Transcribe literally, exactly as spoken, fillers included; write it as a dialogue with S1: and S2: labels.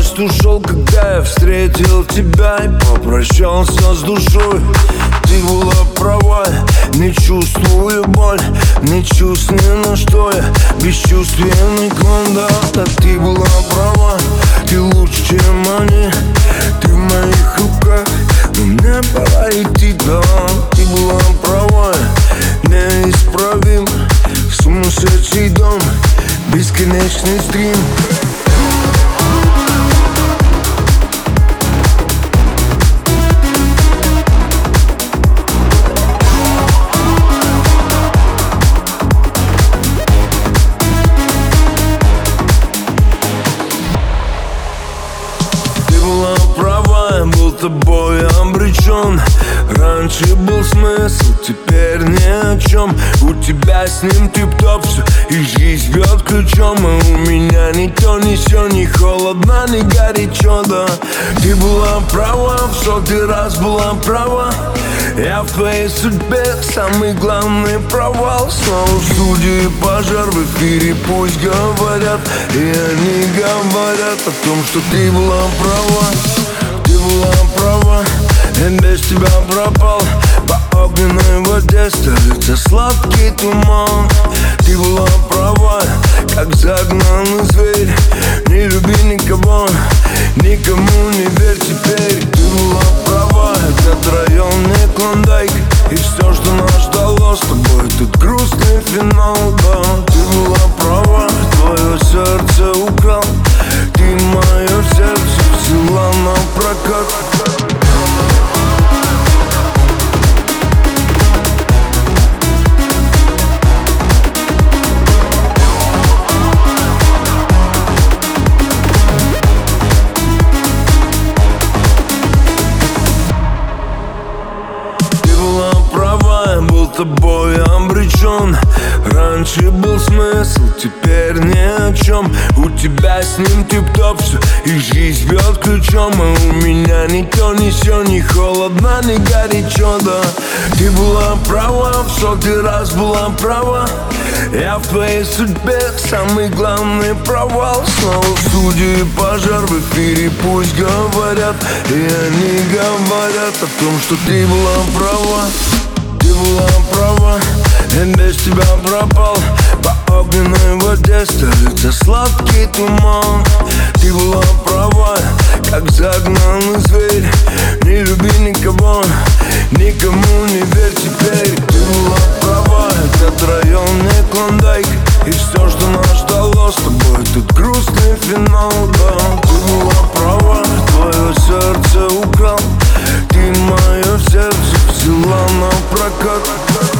S1: поезд ушел, когда я встретил тебя и попрощался с душой. Ты была права, не чувствую боль, не чувствую, на что я бесчувственный клон. Да, да, ты была права, ты лучше, чем они, ты в моих руках, но мне пора идти, да. Ты была права, неисправим, сумасшедший дом, бесконечный стрим. Был тобой обречен. Раньше был смысл, теперь ни о чем. У тебя с ним тип-топ все, и жизнь бьет ключом. А у меня ни то, ни сё, ни холодно, ни горячо, да. Ты была права, в сотый раз была права. Я в твоей судьбе самый главный провал. Снова в студии пожар, в эфире пусть говорят, и они говорят о том, что ты была права. Ты была права, я без тебя пропал. По огненной воде стелится сладкий туман. Ты была права, как загнанный зверь. Не люби никого, никому не верь теперь. Ты была права, этот район не Клондайк, и все, что нас ждало с тобой, тут грустный финал, да. Ты была права, твое сердце украл. Ты мое сердце взяла на прокат. Ты была права, я был тобой обречен. Раньше был смысл, теперь ни о чем. У тебя с ним тип-топ все, и жизнь бьет ключом. А у меня ни то, ни сё, ни холодно, ни горячо, да. Ты была права, в сотый раз была права. Я в твоей судьбе самый главный провал. Снова в студии пожар, в эфире пусть говорят, и они говорят о том, что ты была права. Ты была права, я без тебя пропал. По огненной воде стелится сладкий туман. Ты была права, как загнанный зверь. Не люби никого, никому не верь теперь. Ты была права, этот район не Клондайк, и все, что нас ждало с тобой, тут грустный финал, да. Ты была права, твое сердце украл. Ты мое сердце взяла на прокат.